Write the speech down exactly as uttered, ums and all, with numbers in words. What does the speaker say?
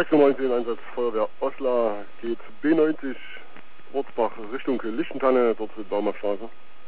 sechsundneunzig, Einsatz Feuerwehr Osla, geht B neunzig, Wurzbach Richtung Lichtentanne, dort zur Baumerstraße.